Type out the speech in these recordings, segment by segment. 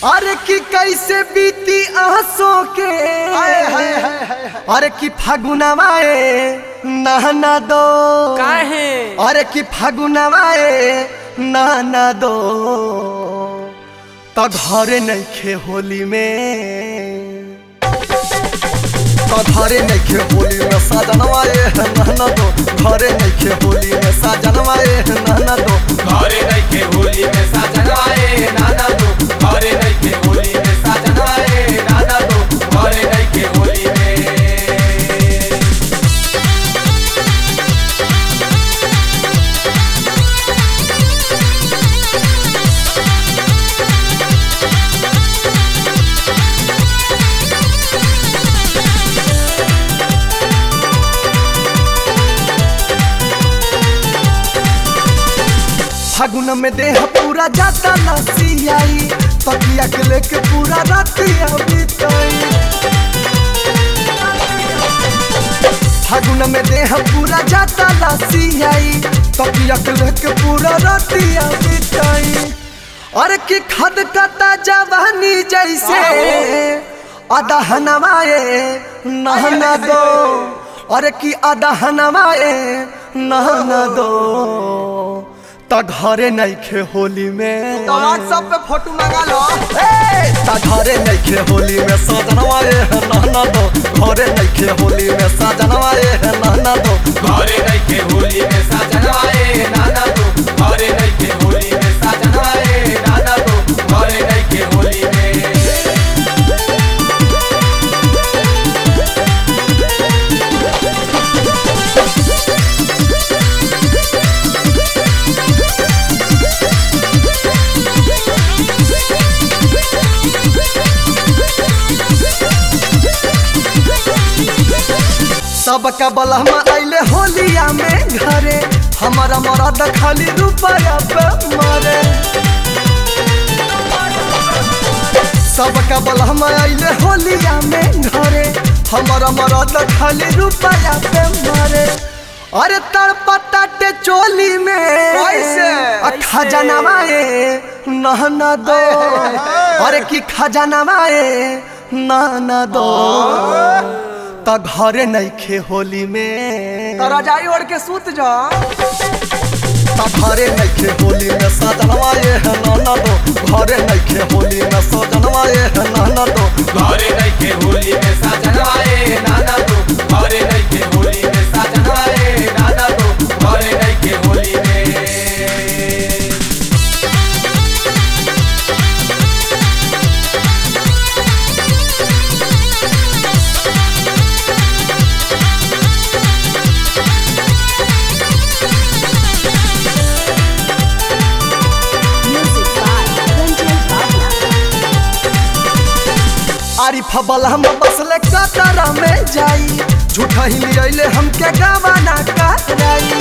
अरे कि कैसे बीती आंसू के अरे कि फागुनवाए नहना दो काहे अरे कि फागुनवाए नहना दो तो घरे नइखे होली में तो घरे नइखे होली में सजनवाए नहना दो घरे नइखे होली में सजनवाए नहना दो घरे नइखे होली में सजनवाए नाना दो घरे नइखे होली में सजनवाए नाना दो घरे नइखे होली में फागुन में देह पूरा जाता लसियाई तकिया के लेके पूरा रातिया बिताई फागुन में देह पूरा जाता लसियाई तकिया के लेके पूरा रातिया बिताई अरे कि खद कता जवानी जैसे अदहनवाए नहना दो अरे कि अदहनवाए नहना दो ता घरे नइखे होली में तो व्हाट्सएप पे फोटो मंगा लो ता घरे नइखे होली में सजनवाए नहना दो घरे नइखे होली में सजनवाए नहना दो घरे नइखे होली में सजनवाए नाना दो घरे नइखे होली में सजनवाए नाना दो घरे नइखे होली में सबका बलहमा आइले होलिया में घरे हमारा मरद खाली रुपया पे मारे सबका बलहमा आइले होलिया में घरे हमारा मरद खाली रुपया पे मारे अरे तड़पटाटे चोली में खजानवाए नहना दो अरे कि खजानवाए नहना दो ता घरे नइखे होली में तो रजाई ओढ़ के सूत जा ता घरे नइखे होली में सजनवाए नहना दो घरे नइखे होली में सजनवाए नहना दो घरे नइखे होली में सजनवाए नाना दो घरे नइखे होली में सजनवाए नाना दो घरे नइखे होली में आरिफ बलहम बसले कतरा में जाई झूठा ही लियले हमके गवाना कराई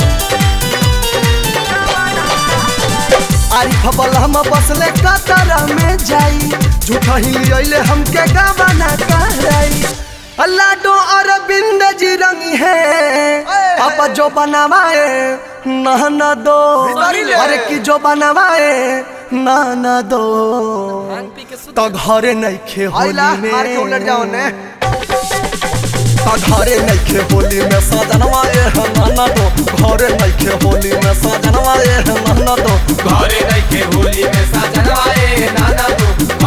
आरिफ बलहम बसले कतरा में जाई झूठा ही लियले हमके गवाना कराई अल्लाह दो अरविंद जी रंगी है अब जो बनवाए नहना दो अरे कि जो बनवाए नहना दो तो घरे नइखे होली में उलट जाओ ने तो घरे नइखे होली में सजनवाए नहना दो घरे नइखे होली में सजनवाए नहना दो घरे नइखे होली में सजनवाए नाना दो